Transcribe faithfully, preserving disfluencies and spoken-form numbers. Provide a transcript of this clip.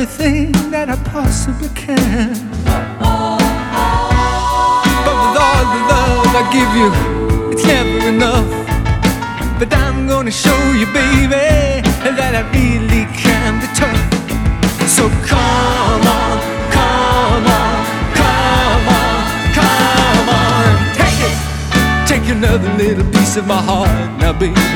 everything that I possibly can. But with all the love I give you, it's never enough. But I'm gonna show you, baby, that I really can be tough. So come on, come on, come on, come on, take it. Take another little piece of my heart now, baby.